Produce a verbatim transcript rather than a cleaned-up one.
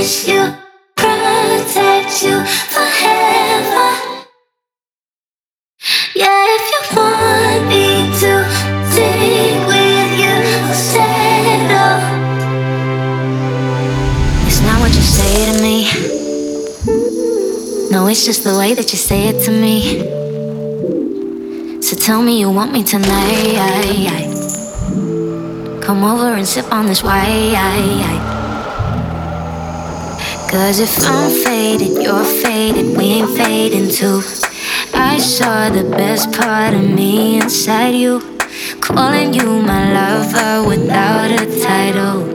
cherish you, protect you forever. Yeah, if you want me to stick with you, I'll settle. It's not what you say to me. No, it's just the way that you say it to me. So tell me you want me tonight. Come over and sip on this wine. Cause if I'm faded, you're faded, we ain't fading too. I saw the best part of me inside you, calling you my lover without a title.